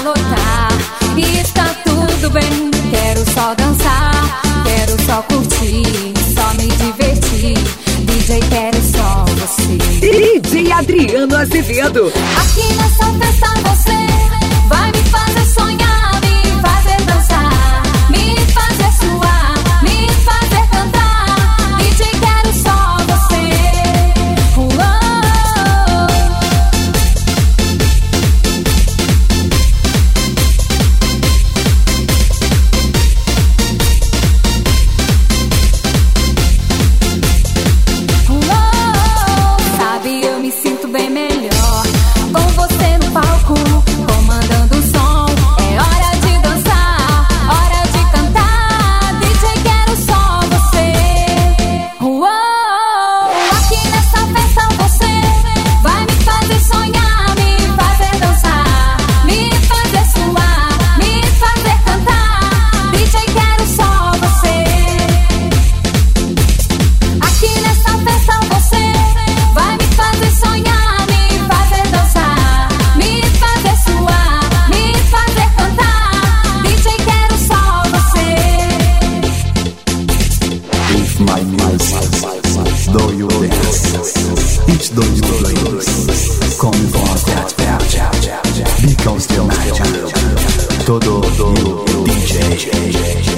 lotar. E está tudo bem, quero só dançar, quero só curtir, só me divertir. DJ, quero só você. DJ Adriano Azevedo. Aqui nessa festa você vai me fazer sonhar, me fazer dançar, me fazer suar, me fazer cantar. DJ, quero só você. Sabe, eu me sinto bem melhor com você no palco, comandando o som. É hora de dançar, hora de cantar. DJ, quero só você. Aqui nessa festa você vai me fazer sonhar, me fazer dançar, me fazer suar, me fazer cantar. DJ, quero só você. Aqui nessa festa você vai me fazer sonhar, me fazer dançar, me fazer suar, me fazer cantar. DJ, quero só você. With my music, do you dance? Each do you play? Come for that, because the night, todo you DJ.